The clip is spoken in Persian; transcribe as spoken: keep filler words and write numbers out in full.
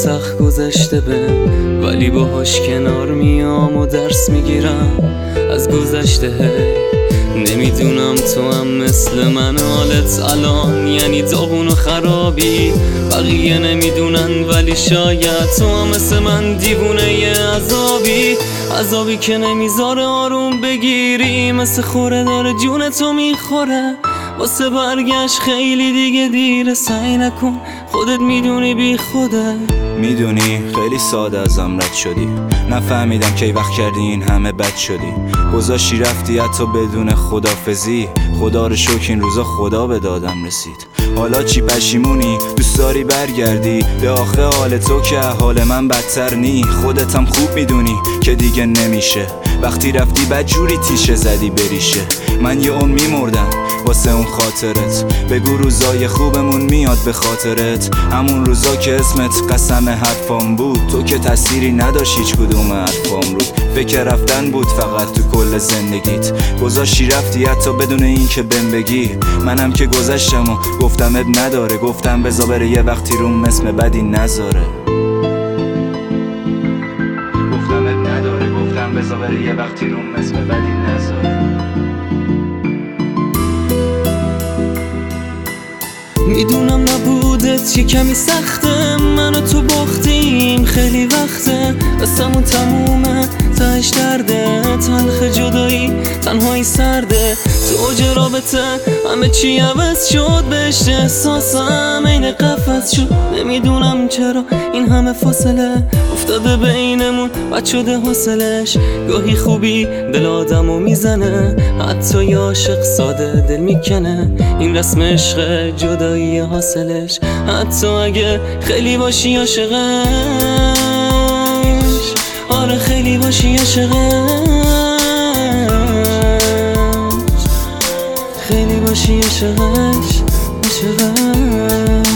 سخت گذشته به، ولی باهاش کنار میام و درس میگیرم از گذشته. نمیدونم تو هم مثل من حالت الان یعنی داغون و خرابی، بقیه نمیدونن ولی شاید تو هم مثل من دیوونه ی عذابی، عذابی که نمیذاره آروم بگیری، مثل خوره داره جون تو میخوره. واسه برگشت خیلی دیگه دیره، سعی نکن خودت میدونی بی خوده. میدونی خیلی ساده ازم رد شدی، نفهمیدم کی وقت کردی این همه بد شدی، گذاشتی رفتی حتی بدون خدافزی. خدا رو شکر این روزا خدا به دادم رسید. حالا چی پشیمونی؟ دوست داری برگردی به آخه حال تو که حال من بدتر نی. خودت هم خوب میدونی که دیگه نمیشه، وقتی رفتی بدجوری تیشه زدی بریشه. من یه اون میمردم واسه اون خاطرت، بگو روزای خوبمون میاد به خاطرت، همون روزا که اسمت قسم حرفام بود. تو که تأثیری نداشت هیچ کدوم حرفام رو، فکر رفتن بود فقط تو کل زندگیت. گذاشتی رفتی حتی بدون این که بهم بگی، منم که گذشتم و گفتم اب نداره، گفتم بذار بره یه وقتی روم اسم بدی نذاره. گفتم اب نداره، گفتم بذار بره یه وقتی روم اسم بدی نذاره. میدونم نبودت یه کمی سخته، من و تو باختیم خیلی وقته، قصمون تمومه تهش درده، تلخ جدایی تنهایی سرده. تو اوج رابطه همه چی عوض شد، بهشت احساسم این قفص شد. نمیدونم چرا این همه فاصله افتاده بینمون، بد شده حاصلش. گاهی خوبی دل آدمو میزنه، حتی یه عاشق ساده دل میکنه. این رسم عشق جدایی حاصلش، حتی اگه خیلی باشی عاشقش. آره خیلی باشی عاشقش، خیلی باشی عاشقش، عاشقش.